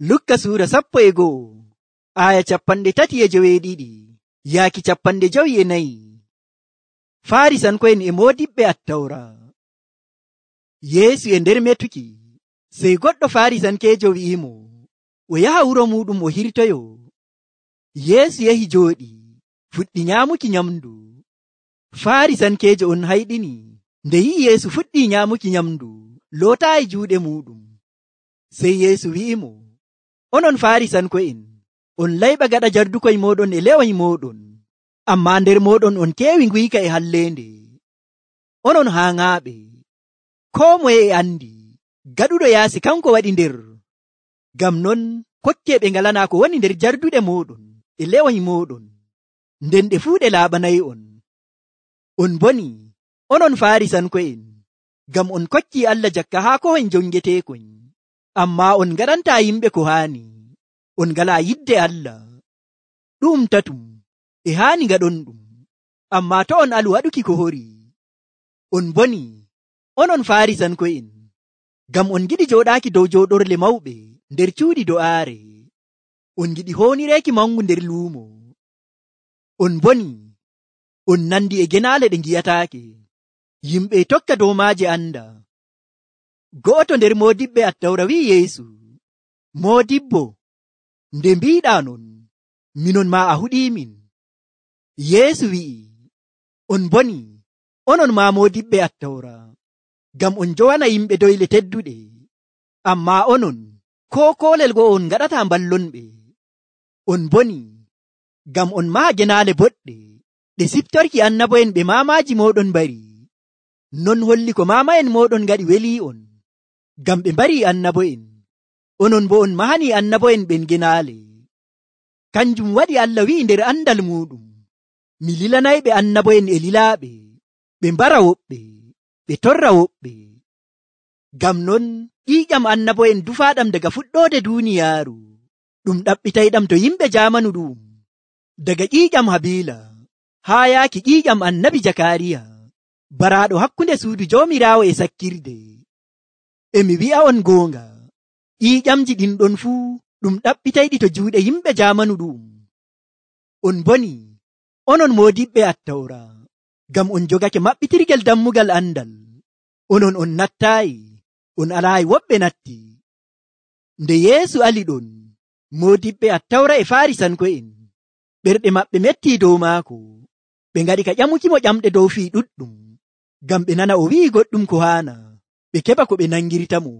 Lukka suura 11 aya 32 yaaki 54. Farisanko'en e moodiɓɓe attawra. Yeesu e nder metuki, sey goɗɗo farisankeejo wi'imo o yaha wuro muɗum o hirtoyo. Yeesu yahi jooɗi, fuɗɗi nyaamuki nyamdu. Farisankeejo on hayɗini, nde yi'i Yeesu fuɗɗi nyaamuki nyamdu, lootaayi juuɗe muɗum. Sey Yeesu wi'imo, onon farisanko'en, on layɓa gaɗa jardukoy moɗon e lewoy moɗon, amma nder moɗon on keewi nguyka e halleende. Onon haaŋaaɓe, koo moye e andi gaɗuɗo yaasi kanko waɗi nder. Ngam non kokkeɓe ngalana ko woni nder jarduɗe moɗon e lewoy moɗon, nden ɗe fuu ɗe laaɓanayi on. On boni, onon farisanko'en, ngam on kokki Allah jakka haa kohoy jongeteekoy, amma on ngaɗanta yimɓe ko haani, on ngala yidde Allah. Ɗum tatum e haani ngaɗon ɗum, amma to on alu waɗuki ko hori. On boni, onon farisanko'en, ngam on giɗi joɗaaki dow joɗorle mawɓe nder cuuɗi do'aare, on giɗi hoonireeki mangu nder luumo. On boni, on nandi e genaale ɗe ngiyataake, yimɓe tokka dow maaje anda. Go'oto nder moodiɓɓe attawra wi'i Yeesu, Moodibbo, nde mbiɗa non, minon ma a huɗimin. Yeesu wi'i, on boni, onon ma moodiɓɓe attawra, ngam on jowana yimɓe doyle tedduɗe, amma onon ko koolel go on ngaɗata mballonɓe. On boni, ngam on maha genaale boɗɗe ɗe siftorki annabo'en ɓe mamaji moɗon mbari, non holli ko mamayen moɗon ngaɗi weli on, ngam ɓe mbari annabo'en, onon bo on mahani annabo'en ɓen genaale. Kanjum waɗi Allah wi'i nder andal muɗum, mi lilanayɓe annabo'en e lilaaɓe, ɓe mbara woɓɓe, ɓe torra woɓɓe. Ngam non ƴiƴam annabo'en dufaɗam daga fuɗɗode duniyaaru, ɗum ɗaɓɓitayɗam to yimɓe jamanu ɗum, daga ƴiƴam Habila haa yaaki ƴiƴam annabi Jakariya, baraɗo hakkunde suudu jomirawo e sakkirde. Emi wi'a on goonga, ƴiƴamji ɗin ɗon fuu ɗum ɗaɓɓitayɗi to juuɗe yimɓe jamanu ɗum. On boni, onon moodiɓɓe attawra, ngam on jogake maɓɓitirgel dammugal andal, onon on nattaayi, on alaayi woɓɓe natti. Nde Yeesu ali ɗon, moodiɓɓe attawra e farisanko'en, ɓerɗe maɓɓe metti dow maako, ɓe ngaɗi ka ƴamukimo ƴamɗe dow fii ɗuɗɗum, ngam ɓe nana o wi'i goɗɗum ko haana, ɓe keɓa ko ɓe nangirtamo.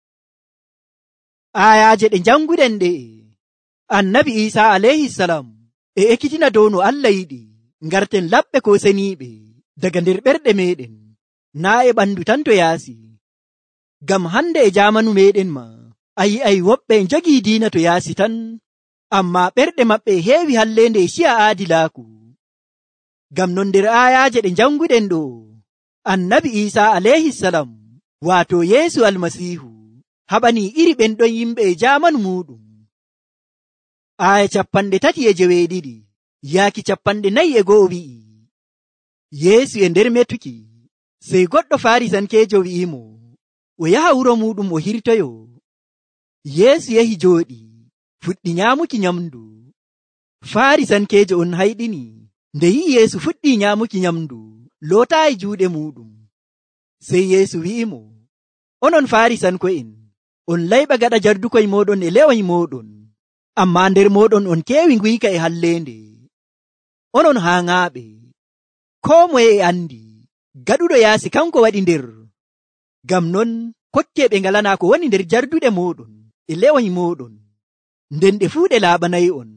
Ayaje ɗe janguɗen ɗe, annabi Isa alayhisalam e ekkitina dow no Allah yiɗi ngarten laɓɓe ko seniiɓe daga nder ɓerɗe meɗen, naa e ɓandu tan to yaasi. Ngam hande e jamanu meɗen ma, a yi'ay woɓɓe jogii diina to yaasi tan, amma ɓerɗe maɓɓe heewi hallende e ci'a aadilaaku. Ngam non nder ayaje ɗe janguɗen ɗo, annabi Isa alayhisalam, waato Yeesu almasihu, haɓani iri ɓen ɗon yimɓe e jamanu muɗum. Aya 32 yaaki 44 wi'i, Yeesu e nder metuki, sey goɗɗo farisankeejo wi'imo o yaha wuro muɗum o hirtoyo. Yeesu yahi jooɗi, fuɗɗi nyaamuki nyamdu. Farisankeejo on hayɗini, nde yi'i Yeesu fuɗɗi nyaamuki nyamdu, lootaayi juuɗe muɗum. Sey Yeesu wi'imo, onon farisanko'en, on layɓa gaɗa jardukoy moɗon e lewoy moɗon, amma nder moɗon on keewi nguyka e halleende. Onon haaŋaaɓe, koo moye e andi gaɗuɗo yaasi kanko waɗi nder. Ngam non kokkeɓe ngalana ko woni nder jarduɗe moɗon e lewoy moɗon, nden ɗe fuu ɗe laaɓanayi on.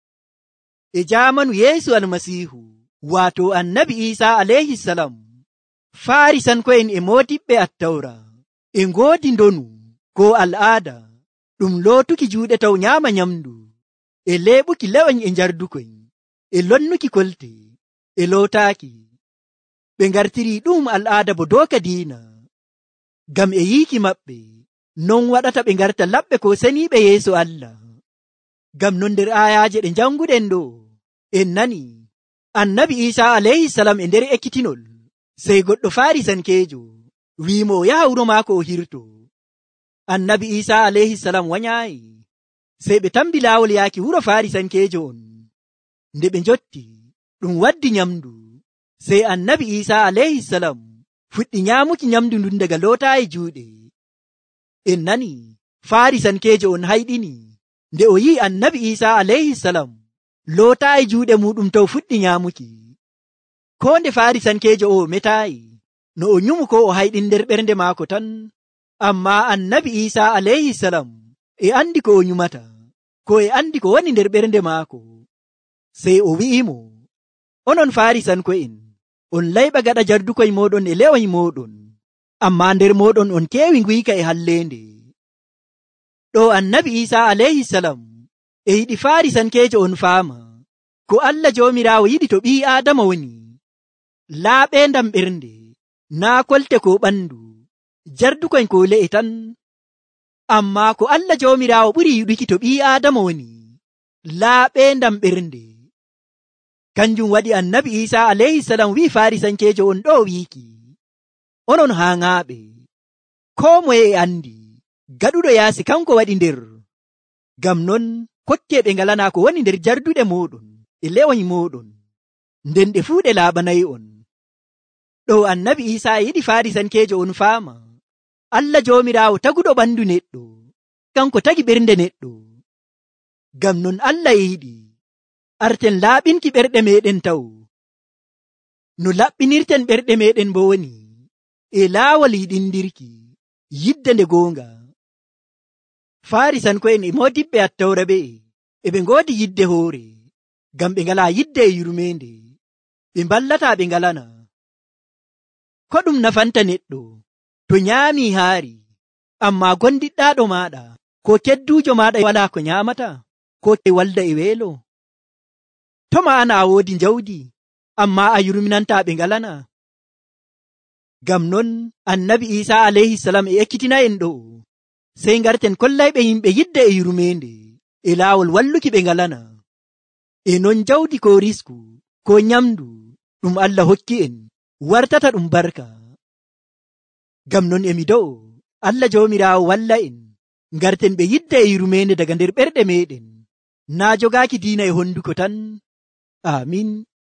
E jamanu Yeesu almasihu, waato annabi Isa alayhisalam, farisanko'en e moodiɓɓe attawra e ngoodi ndonu ko al'aada ɗum lootuki juuɗe taw nyaama nyamdu, e leɓuki lewoy e jardukoy, e lonnuki kolte, e lootaaki. Ɓe ngartiri ɗum al'aada bo dooka diina, ngam e yiiki maɓɓe non waɗata ɓe ngarta laɓɓe ko seniiɓe yeeso Allah. Ngam non nder ayaje ɗe janguɗen ɗo, en nani annabi Isa alayhisalam e nder ekkitinol, sey goɗɗo farisankeejo wi'imo o yaha wuro maako o hirto. Annabi Isa alayhisalam wanyayi, sey ɓe tambi laawol yaaki wuro Farisankeejo on. Nde ɓe njotti ɗum waddi nyamdu, sey annabi Iisaa alayhisalam fuɗɗi nyaamuki nyamdu ndun daga lootaayi juuɗe. En nani Farisankeejo on hayɗini nde o yi'i annabi Iisaa alayhisalam lootaayi juuɗe muɗum taw fuɗɗi nyaamuki. Ko nde Farisankeejo o metaayi no o nyumu ko o hayɗin nder ɓernde maako tan, amma annabi Iisaa alayhisalam e andi ko o nyumata, ko e andi ko woni nder ɓernde maako. Sey o wi'imo, onon Farisanko'en, on layɓa gaɗa jardukoy moɗon e le'oy moɗon, amma nder moɗon on keewi nguyka e halleende. Ɗo annabi Iisaa alayhisalam e yiɗi Farisankeejo on faama ko Allah Joomiraawo yiɗi to ɓii Aadama woni, laaɓeendam ɓernde, naa kolte ko ɓandu, jardukoy ko le'e tan. Amma ko Allah Joomiraawo ɓuri yiɗuki to ɓii Aadama woni, laaɓeendam ɓernde. Kanjum waɗi annabi Iisaa alayhisalam wi'i Farisankeejo on ɗo wiiki, onon haaŋaaɓe, ko moye e andi gaɗuɗo yaasi kanko waɗi nder. Ngam non kokke ɓe ngalana ko woni nder jarduɗe moɗon e le'oy moɗon, nden ɗe fuu ɗe laaɓanayi on. Ɗo annabi Iisaa yiɗi Farisankeejo on faama Allah Joomiraawo taguɗo ɓandu neɗɗo, kanko tagi ɓernde neɗɗo. Ngam non Allah yiɗi arten laaɓinki ɓerɗe meɗen taw, no laɓɓinirten ɓerɗe meɗen bo woni e laawol yiɗindirki yidde nde goonga. Farisanko'en e moodiɓɓe attawra ɓe ɓe ngoodi yidde hoore, ngam ɓe ngala yidde e yurmeende, ɓe mballata ɓe ngalana. Ko ɗum nafanta neɗɗo to nyaami haari, amma gondiɗɗaɗo maɗa ko keddujo maɗa wala ko nyaamata, ko ke walda e weelo? To ma'ana a woodi njawdi, amma a yurminanta ɓe ngalana. Ngam non annabi Iisaa alayhisalam e ekkitina en ɗo, sey ngarten kollayɓe yimɓe yidde e yurmeende e laawol walluki ɓe ngalana. E non jawdi ko risku ko nyamdu ɗum Allah hokki en wartata ɗum barka. Ngam non emi do'o Allah Joomiraawo walla en ngarten ɓe yidde e yurmeende daga nder ɓerɗe meɗen, naa jogaaki diina e honduko tan. Amin.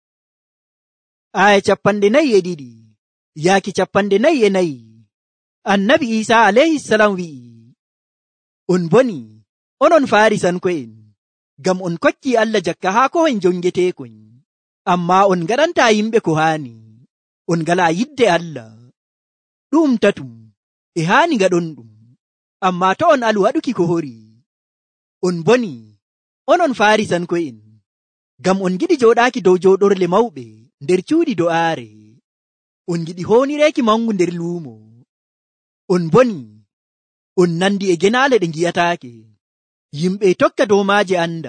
Aya 42 yaaki 44. Annabi Iisaa alayhisalam wi'i, on boni onon Farisanko'en, ngam on kokki Allah jakka haa ko en jongeteekon, amma on ngaɗanta yimɓe ko haani, on ngala yidde Allah. Ɗum tatum e haani ngaɗon ɗum, amma to on alu waɗuki ko hori. On boni onon Farisanko'en, ngam on giɗi joɗaaki dow joɗorle mawɓe nder cuuɗi do'aare, on giɗi hoonireeki mangu nder luumo. On boni on nandi e genaale ɗe ngiyataake, yimɓe tokka dow maaje anda.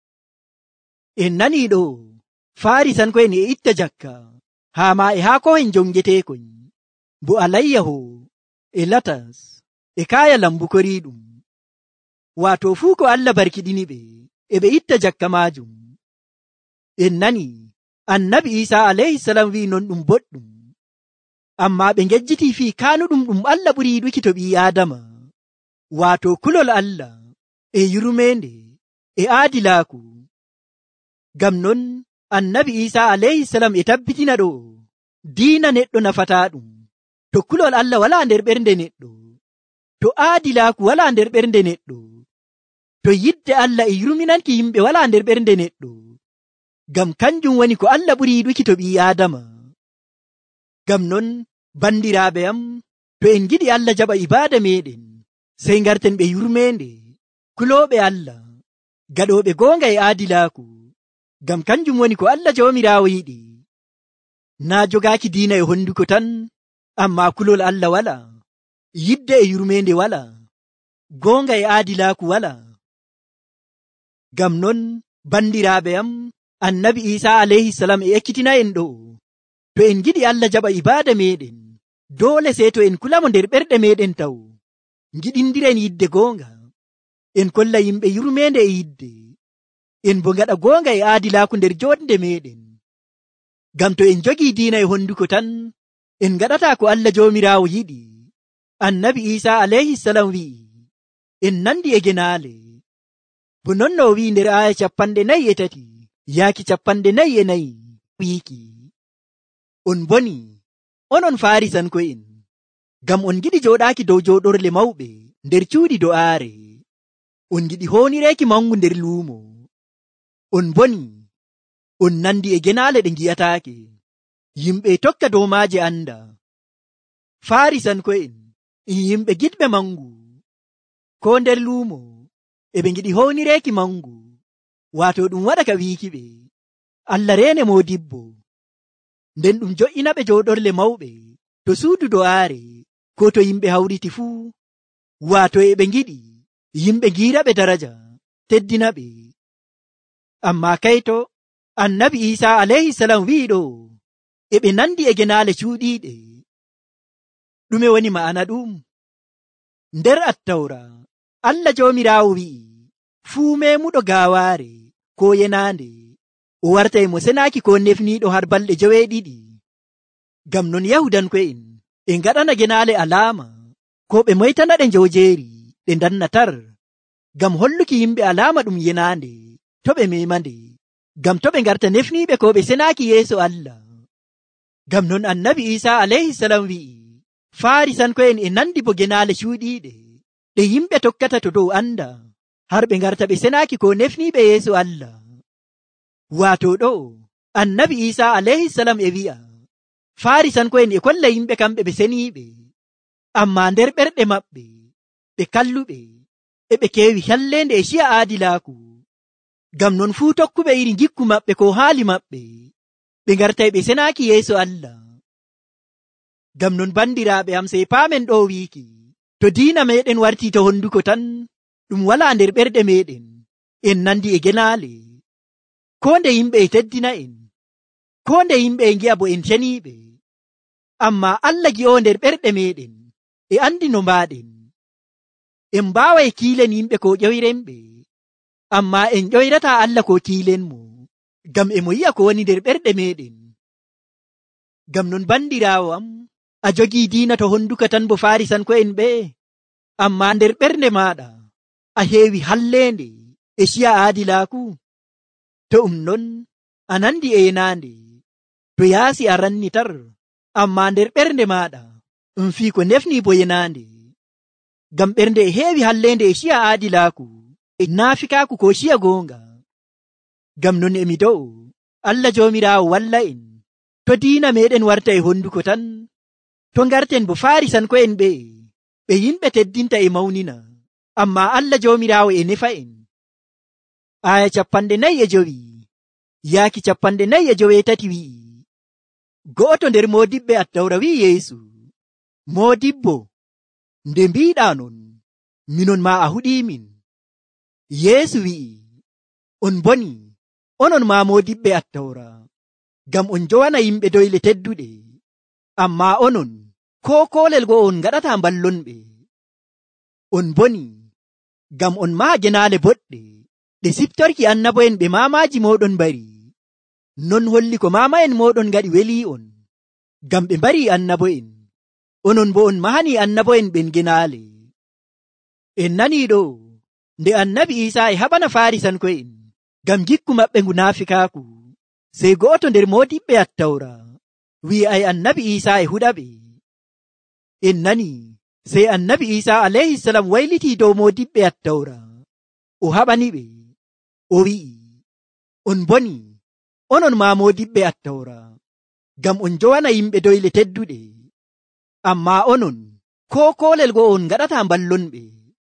En nani ɗo Farisanko'en e itta jakka haa ma e haa ko en jongeteekon, bo alayyaho e latas e kaaya lambu koriɗum, wato fuu ko Allah barkiɗini ɓe e ɓe itta jakka maajum. En nani annabi Iisaa alayhisalam wi'i non ɗum boɗɗum, amma ɓe ngejjiti fii kaanuɗum ɗum Allah ɓuri yiɗuki to ɓii Aadama, wato kulol Allah e yurmeende e aadilaaku. Ngam non annabi Iisaa alayhisalam e tabbitina ɗo diina neɗɗo nafata ɗum to kulol Allah wala nder ɓernde neɗɗo, to aadilaaku wala nder ɓernde neɗɗo, to yidde Allah e yurminanki yimɓe wala nder ɓernde neɗɗo. Ngam kanjum woni ko Allah ɓuri yiɗuki to ɓii Aadama. Ngam non bandiraaɓe am, to en giɗi Allah jaɓa ibaada meɗen, sey ngarten ɓe yurmeende, kulooɓe Allah, gaɗooɓe goonga e aadilaaku. Ngam kanjum woni ko Allah Joomiraawo yiɗi, naa jogaaki diina e honduko tan, amma kulol Allah wala, yidde e yurmeende wala, goonga e aadilaaku wala. Ngam non bandiraaɓe am, annabi Iisaa alayhisalam e ekkitina en ɗo, to en giɗi Allah jaɓa ibaada meɗen, doole sey to en kulamo nder ɓerɗe meɗen taw, giɗindiren yidde goonga, en kolla yimɓe yurmeende e yidde, en bo ngaɗa goonga e aadilaaku nder joɗnde meɗen. Ngam to en jogii diina e honduko tan, en ngaɗata ko Allah Joomiraawo yiɗi. Annabi Iisaa alayhisalam wi'i, en nandi e genaale, Bunonno wi nder aya 43 yaaki 44 wiiki on boni onon Farisanko'en ngam on giɗi joɗaaki dow joɗorle mawɓe nder cuuɗi do'aare, on giɗi hoonireeki mangu nder luumo, on boni on nandi e genaale ɗe ngi'ataake, yimɓe tokka dow maaje anda. Farisanko'en yimɓe giɗɓe mangu ko nder luumo eɓe giɗi hoonireeki mangu, waato ɗum waɗa ka wiiki ɓe Allah reene modibbo, nden ɗum jo'ina ɓe joɗorle mawɓe to suudu do'aare ko to yimɓe hawriti fuu, waato eɓe giɗi yimɓe giira ɓe daraja teddina ɓe. Amma kayto annabi Isa alayhi salam wi'iɗo eɓe nandi e genaale cuuɗiiɗe. ɗume woni ma'ana ɗum? Nder attawra Allah joomiraawo wi'i fuu memuɗo gaawaare ko yenaande o wartay mo senaaki ko nefniiɗo har balɗe 7. Ngam non Yahudanko'en ɓe ngaɗana genaale alaama ko ɓe moytana ɗe njoojeeri ɗe dannatar, ngam holluki yimɓe alaama ɗum yenaande to ɓe memande, ngam to ɓe ngarta nefniiɓe ko ɓe senaaki yeeso Allah. Ngam non annabi Isa alayhi salam wi'i Farisanko'en e nandi bo genaale cuuɗiiɗe ɗe yimɓe tokkata to dow anda har ɓe ngarta ɓe senaaki ko nefniiɓe yeeso Allah. Waato ɗo annabi Isa alayhi salam e wi'a Farisanko'en e kolla yimɓe kamɓe ɓe seniiɓe, amma nder ɓerɗe maɓɓe ɓe kalluɓe e ɓe keewi hallende e ciya aadilaaku. Ngam non fuu tokkuɓe iri gikku maɓɓe ko haali maɓɓe ɓe ngartay ɓe senaaki yeeso Allah. Ngam non bandiraaɓe am sey paamen ɗo wiiki to diina meɗen warti to honduko tan ɗum wala nder ɓerɗe meɗen, en nandi e genaale ko nde yimɓe e teddina en, ko nde yimɓe e ngi'a bo en ceniiɓe, amma Allah gi'o nder ɓerɗe meɗen e andi no mbaɗen. En mbaway kiilen yimɓe ko ƴoyrenɓe, amma en ƴoyrata Allah ko kiilen mo, ngam e mo yi'a ko woni nder ɓerɗe meɗen. Ngam non bandiraawo am a jogii diina to honduka tan bo Farisanko'en ɓe, amma nder ɓernde maɗa a heewi hallende e ciya aadilaaku. To non a nandi e yenaande to yaasi a rannitar, amma nder ɓernde maɗa fii ko nefni bo yenaande, ngam ɓernde e heewi hallende e ciya aadilaaku e naafikaaku ko ciya goonga. Ngam non emi do'o Allah joomiraawo walla en to diina meɗen warta e honduko tan, to ngarten bo Farisanko'en ɓe yimɓe teddinta e mawnina, amma Allah joomiraawo e nefa en. Aya 45 yaaki 49 wi'i go'oto nder modibɓe attawra wi'i Yeesu, modibbo, nde mbiɗa non minon ma a huɗimin. Yeesu wi'i on boni onon ma modibɓe attawra, ngam on jowana yimɓe doyle tedduɗe, amma onon ko kolel go on ngaɗata mballonɓe. On boni ngam on maha genaale boɗɗe ɗe siftorki annabo'en ɓe mamaji moɗon mbari, non holli ko mama en moɗon ngaɗi weli on, ngam ɓe mbari annabo'en, onon bo on mahani annabo'en ɓen genaale. En nani ɗo nde annabi Isa e haɓana Farisanko'en ngam gikku maɓɓe ngu naafikaaku, sey go'oto nder modiɓɓe attawra wi'ay annabi Isa e huɗaɓe. En nani sey annabi Isa alayhi salam wayliti dow modiɓɓe attawra o haɓani ɓe, o wi'i on boni onon ma modiɓɓe attawra, ngam on jowana yimɓe doyle tedduɗe, amma onon ko kolel go on ngaɗata mballonɓe.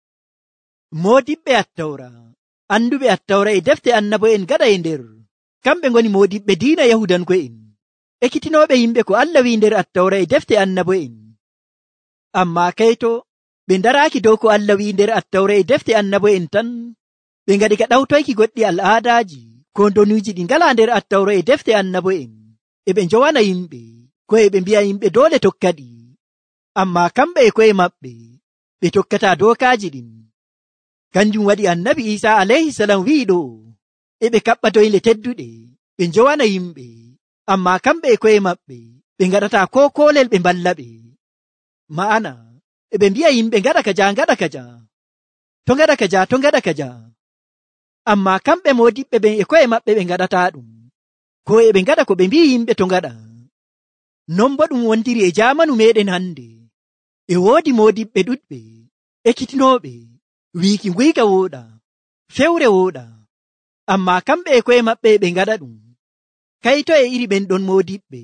Modiɓɓe attawra anduɓe attawra e defte annabo'en gaɗa e nder, kamɓe ngoni modiɓɓe diina Yahudanko'en ekkitinoɓe yimɓe ko Allah wi nder attawra e defte annabo'en. Amma kayto ɓe ndaraaki dow ko Allah wi nder attawra e defte annabo'en tan, ɓe ngaɗi ka ɗawtoyki goɗɗi al'aadaji ko donuji ɗi ngala nder attawra e defte annabo'en, e ɓe njowana yimɓe ko e ɓe mbi'a yimɓe dole tokkaɗi, amma kamɓe e koye maɓɓe ɓe tokkata dokaji ɗin. Kanjum waɗi annabi Isa alayhi salam wi'i ɗo e ɓe kaɓɓa doyle tedduɗe ɓe njowana yimɓe, amma kamɓe e koye maɓɓe ɓe ngaɗata ko kolel ɓe mballa ɓe. Ma'ana e ɓe mbi'a yimɓe ngaɗa kaja ngaɗa kaja, to ngaɗa kaja to ngaɗa kaja. Ammaa kamɓe moodiɓɓe ɓen e ko'e maɓɓe ɓe ngaɗataa ɗum, ko e ɓe ngaɗa ko ɓe mbi'i yimɓe to ngaɗa. Non bo ɗum wontiri e jaamanu meɗen hande. E woodi moodiɓɓe ɗuɗɓe ekkitinooɓe wiiki nguyga wooɗa, fewre wooɗa, ammaa kamɓe e ko'e maɓɓe ɓe ngaɗa ɗum. Kayto e iri ɓen ɗon moodiɓɓe.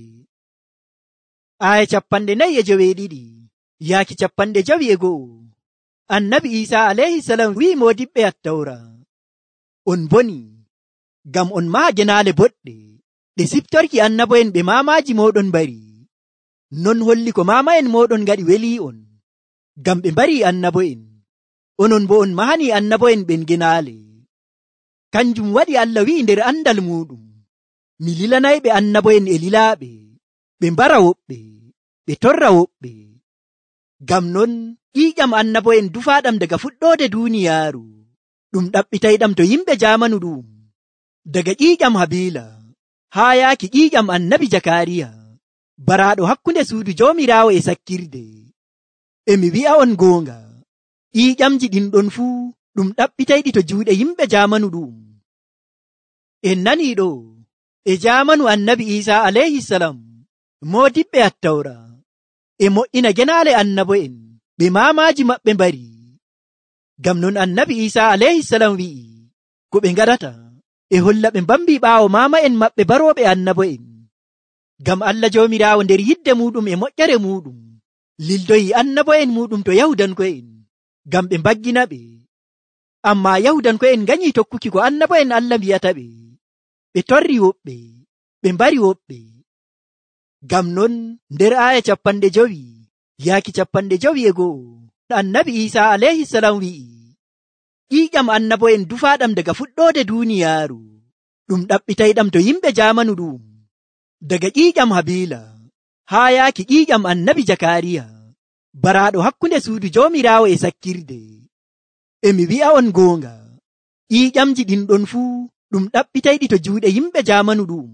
Aya 49 yaaki 51. Annabi Isa alayhi salam wi'i moodiɓɓe attawra, on boni, ngam on maha genaale boɗɗe ɗe siftorki annabo'en ɓe maamaaji moɗon mbari. Non holli ko maama'en moɗon ngaɗi weli on, ngam ɓe mbari annabo'en. Onon bo on mahani annabo'en ɓen genaale. Kanjum waɗi Allah wi'i nder andal muɗum, mi lilanayɓe annabo'en e lilaaɓe, ɓe mbara woɓɓe, ɓe torra woɓɓe. Ngam non ƴiƴam annabo'en dufaaɗam daga fuɗɗode duniyaaru, ɗum ɗaɓɓitayɗam to yimɓe jaamanu ɗum, daga ƴiƴam Habila haa yaaki ƴiƴam annabi Jakariya, baraaɗo hakkunde suudu Joomiraawo e sakkirde. E mi wi'a on goonga, ƴiƴamji ɗin ɗon fuu ɗum ɗaɓɓitayɗi to juuɗe yimɓe jaamanu ɗum. En nanii ɗo, e jaamanu annabi Isa alayhi salam, moodiɓɓe attawra e mo'ina genaale annabo'en ɓe maamaaji maɓɓe mbari. Ngam non annabi Isa alayhi salam wi'i ko ɓe ngaɗata e holla ɓe mbambi ɓaawo maama'en maɓɓe barooɓe annabo'en. Ngam Allah Joomiraawo nder yidde muɗum e moƴƴere muɗum lildoyi annabo'en muɗum to Yahudanko'en ngam ɓe mbaggina ɓe. Ammaa Yahudanko'en nganyi tokkuki ko annabo'en Allah mbiyata ɓe, ɓe torri woɓɓe, ɓe mbari woɓɓe. Ngam non nder aya 50 yaaki 51, annabi Isa alayhi salam wi'i ƴiƴam annabo'en dufaaɗam daga fuɗɗode duniyaaru, ɗum ɗaɓɓitayɗam to yimɓe jaamanu ɗum, daga ƴiƴam Habila haa yaaki ƴiƴam annabi Jakariya, baraaɗo hakkunde suudu Joomiraawo e sakkirde. E mi wi'a on goonga, ƴiƴamji ɗin ɗon fuu ɗum ɗaɓɓitayɗi to juuɗe yimɓe jaamanu ɗum.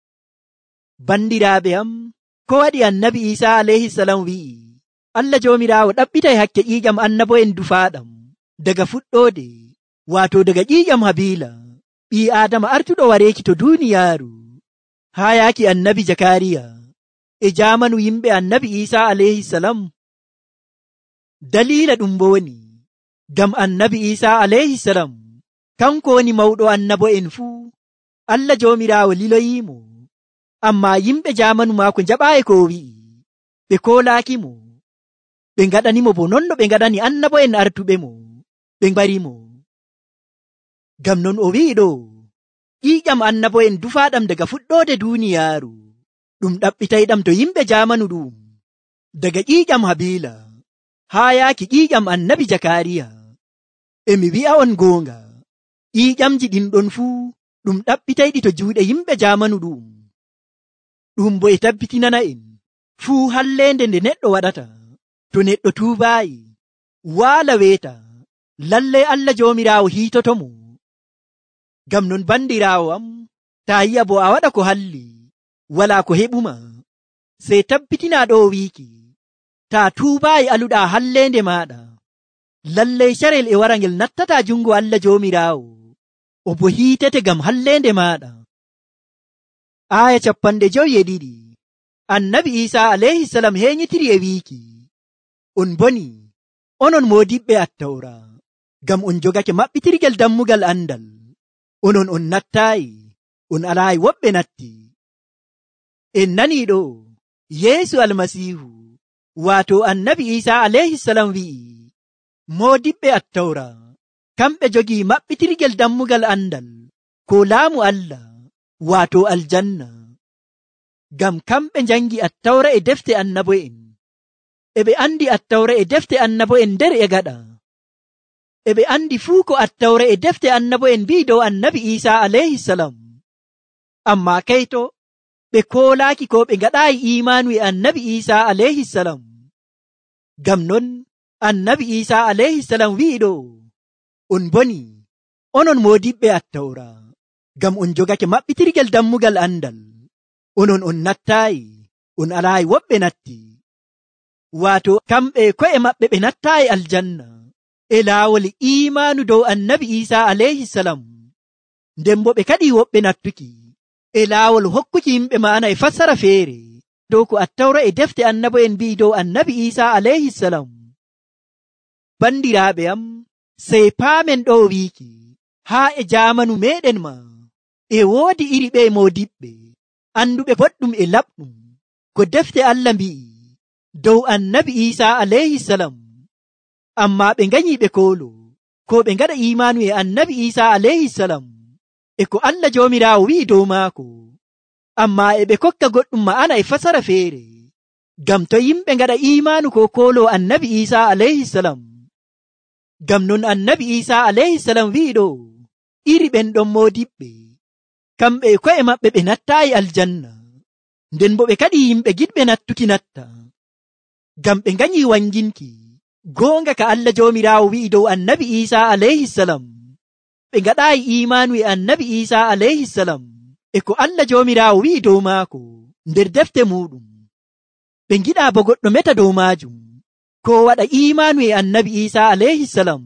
Bandiraaɓe am, ko waɗi annabi Isa alayhi salam wi'i Allah Joomiraawo ɗaɓɓitay hakke ƴiƴam annabo'en dufaaɗam daga fuɗɗode, waato daga ƴiƴam Habila, ɓii Aadama artuɗo wareeki to duniyaaru, haa yaaki annabi Jakariya e jaamanu yimɓe annabi Isa alayhi salam. Dalila ɗum bo woni ngam annabi Isa alayhi salam kanko woni mawɗo annabo'en fuu. Allah Joomiraawo liloyiimo, ammaa yimɓe jaamanu maako njaɓaayi ko wi'i, ɓe koolaaki mo, ɓe ngaɗanimo bo non no ɓe ngaɗani annabo'en artuɓe mo, ɓe mbari mo. Ngam non o wi'i ɗo, ƴiƴam annabo'en dufaaɗam daga fuɗɗode duniyaaru, ɗum ɗaɓɓitayɗam to yimɓe jaamanu ɗum, daga ƴiƴam Habila haa yaaki ƴiƴam annabi Jakariya. E mi wi'a on goonga, ƴiƴamji ɗin ɗon fuu ɗum ɗaɓɓitayɗi to juuɗe yimɓe jaamanu ɗum. Ɗum bo e tabbitinana en fuu hallende nde neɗɗo waɗata, to neɗɗo tuubaayi waala weeta, lallay Allah Joomiraawo hiitoto mo. Ngam non bandiraawo am, taa yi'a bo a waɗa ko halli walaa ko heɓuma, sey tabbitina ɗo wiiki taa tuubaayi aluɗaa hallende maaɗa, lallay carel e wara ngel nattata jungo Allah Joomiraawo, o bo hiitete ngam hallende maaɗa. Aya 52 annabi Isa alayhi salam heñitiri e wiiki on boni, onon moodiɓɓe attawra, ngam on jogake maɓɓitirgel dammugal andal, onon on nattaayi, on alaayi woɓɓe natti. En nanii ɗo Yeesu almasiihu waato annabi Isa alayhi salam wi'i moodiɓɓe attawra kamɓe jogii maɓɓitirgel dammugal andal ko laamu Allah, waato aljanna. Ngam kamɓe njangi attawra e defte annabo'en, e ɓe andi attawra e defte annabo'en nder e gaɗa, e ɓe andi fuu ko attawra e defte annabo'en mbi dow annabi Isa alayhi salam. Ammaa kayto ɓe koolaaki ko ɓe ngaɗaayi imaanu e annabi Isa alayhi salam. Ngam non annabi Isa alayhi salam wi'i ɗo, on boni, onon moodiɓɓe attawra, ngam on jogake maɓɓitirgel dammugal andal, onon on nattaayi, on alaayi woɓɓe natti. Waato kamɓe ko'e maɓɓe ɓe nattaayi aljanna e laawol imaanu dow annabi Isa alayhi salam, nden bo ɓe kadi woɓɓe nattuki e laawol hokkuki yimɓe ma'ana e fassara feere dow ko attawra e defte annabo'en mbi'i dow annabi Isa alayhi salam. Bandiraaɓe am, sey paamen ɗo wiiki haa e jaamanu meɗen ma e woodi iri ɓe modiɓɓe anduɓe boɗɗum e laɓɗum ko defte Allah mbi'i dow annabi Isa alayhi salam, amma ɓe nganyi ɓe koolo ko ɓe ngaɗa imanu e annabi Isa alayhi salam e ko Allah joomiraawo wi'i dow maako, amma e ɓe kokka goɗɗum ma'ana e fasara feere. Gam to yimɓe ngaɗa imanu ko koolo annabi Isa alayhi salam, gam non annabi Isa alayhi salam wi'i ɗo iri ɓen ɗon modiɓɓe kamɓe e ko'e maɓɓe ɓe nattaayi aljanna, nden bo ɓe kadi yimɓe giɗɓe nattuki natta, gam ɓe nganyi wanginki goonga ka Allah joomiraawo wi'i dow annabi Isa alayhi salam. Ɓe ngaɗaayi imanu e annabi Isa alayhi salam e ko Allah joomiraawo wi'i dow maako nder defte muɗum. Ɓe ngiɗa bo goɗɗo meta dow maajum ko waɗa imanu e annabi Isa alayhi salam.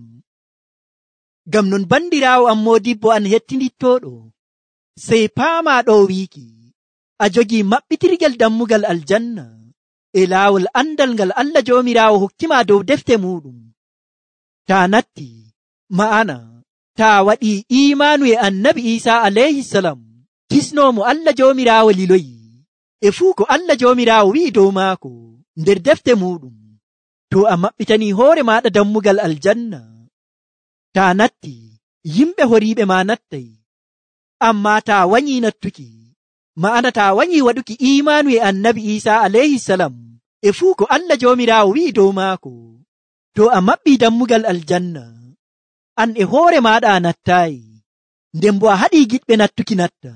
Gam non bandiraawo am modibbo an hettindittoɗo, sey paama ɗo wiiki a jogii maɓɓitirgel dammugal aljanna e laawol andal ngal Allah joomiraawo hokkima dow defte muɗum. Ta natti ma'ana ta waɗi imanu e annabi Isa alayhi salam, kisnomo Allah joomiraawo liloyi e fuu ko Allah joomiraawo wi'i dow maako nder defte muɗum, to a maɓɓitani hoore maɗa dammugal aljanna. Ta natti yimɓe horiɓe ma nattay, amma ta wanyi nattuki ma'ana ta wanyi waɗuki imanu e annabi Isa alayhi salam e fuu ko Allah joomiraawo wi'i dow maako, to a maɓɓi dammugal aljanna, an e hoore maɗa a nattaayi, nden bo a haɗi giɗɓe nattuki natta.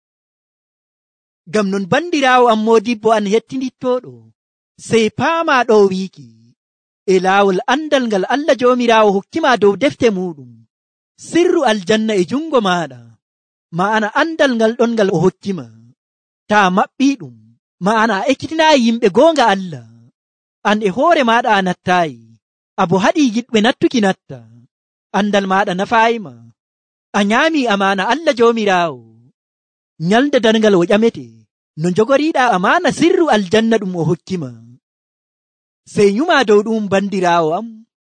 Gam non bandiraawo am modibbo an hettindittoɗo, sey paama ɗo wiiki e laawol andal ngal Allah joomiraawo hokkima dow defte muɗum, sirru aljanna e jungo maɗa, ma'ana andal ngal ɗon ngal o hokkima, ta maɓɓi ɗum ma'ana a ekkitinayi yimɓe goonga Allah, an e hoore maɗa a nattaayi, abo haɗi giɗɓe nattuki natta, andal maɗa nafayima, a nyaami amana Allah joomiraawo, nyalde darngal o ƴamete no jogoriɗa amana sirru aljanna ɗum o hokkima. Sey nyuma dow ɗum bandiraawo am.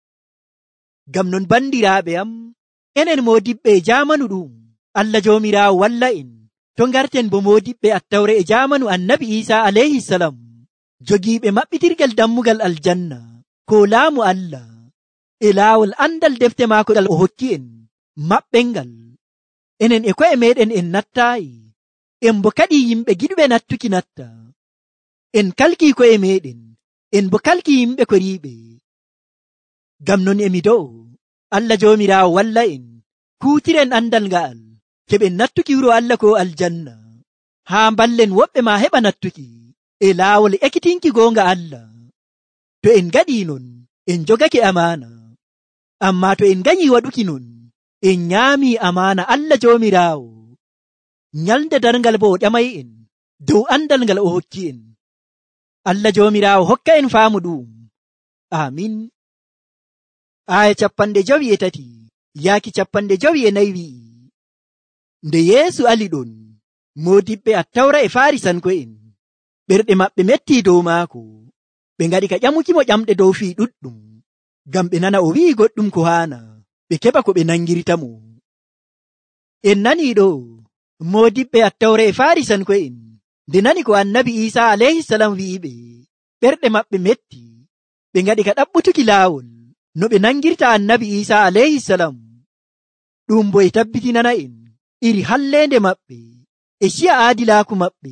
Gam non bandiraaɓe am, enen modiɓɓe e jamanu ɗum Allah joomiraawo walla en to ngarten bo modiɓɓe attawre e jamanu annabi Isa alayhi salam, jogiiɓe maɓɓitirgel dammugal aljanna ko laamu Allah e laawol andal defte maako ngal o hokki en maɓɓengal. Enen e ko'e meɗen en nattaayi, en bo kadi yimɓe giɗuɓe nattuki natta, en kalki ko'e meɗen, en bo kalki yimɓe koriɓe. Gam non emi do'o Allah joomiraawo walla en kuutiren andal nga'al keɓen nattuki wuro Allah ko aljanna, haa ballen woɓɓe ma heɓa nattuki e laawol ekkitinki goonga Allah. To en gaɗi non en jogake amana, amma to en ganyi waɗuki non en nyaami amana Allah joomiraawo. Nyalde darngal bo o ƴamay en dow andal ngal o hokki en. Allah joomiraawo hokka en faamu ɗum. Amin. Aya 53 yaaki 54 wi'i, nde Yeesu ali ɗon, modiɓɓe attawra e farisanko'en ɓerɗe maɓɓe metti dow maako, ɓe ngaɗi ka ƴamukimo ƴamɗe dow fii ɗuɗɗum, ngam ɓe nana o wi'i goɗɗum ko haana ɓe keɓa ko ɓe nangirtamo. En nani ɗo modiɓɓe attawra e farisanko'en nde nani ko annabi Isa alayhi salam wi'iɓe, ɓerɗe maɓɓe metti, ɓe ngaɗi ka ɗaɓɓutuki laawol no ɓe nangirta annabi Isa alayhi salam. Ɗum bo e tabbitinana en iri hallende maɓɓe e ciya aadilaaku maɓɓe.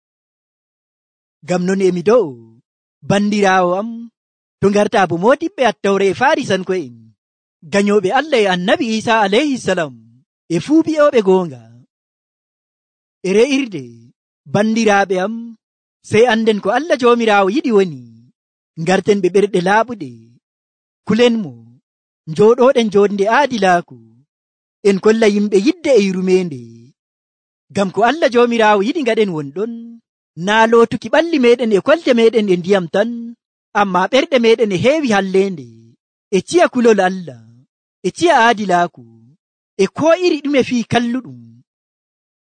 Gam non emi do'o bandiraawo am, to ngarta bo modiɓɓe attawra e farisanko'en gañoɓe Allah e annabi Isa alayhi salam e fuu bi'oɓe goonga. E re'irde bandiraaɓe am, sey anden ko Allah joomiraawo yiɗi woni ngarten ɓe ɓerɗe laaɓuɗe, kulen mo njooɗoɗen joonde aadilaaku, en kolla yimɓe yidde e yurmende. Gam ko Allah joomiraawo yiɗi ngaɗen wonɗon, naa lootuki ɓalli meɗen e kolte meɗen e ndiyam tan, amma ɓerɗe meɗen e heewi hallende e ciya kulol Allah e ciya aadilaaku e ko iri ɗume fii kalluɗum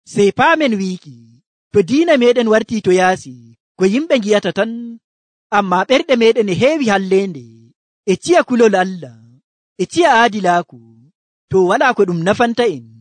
Sey paamen wiiki to diina meɗen warti to yaasi ko yimɓe ngiyata tan, amma ɓerɗe meɗen e heewi hallende e ciya kulol Allah e ciya aadilaaku to wala ko ɗum nafanta en.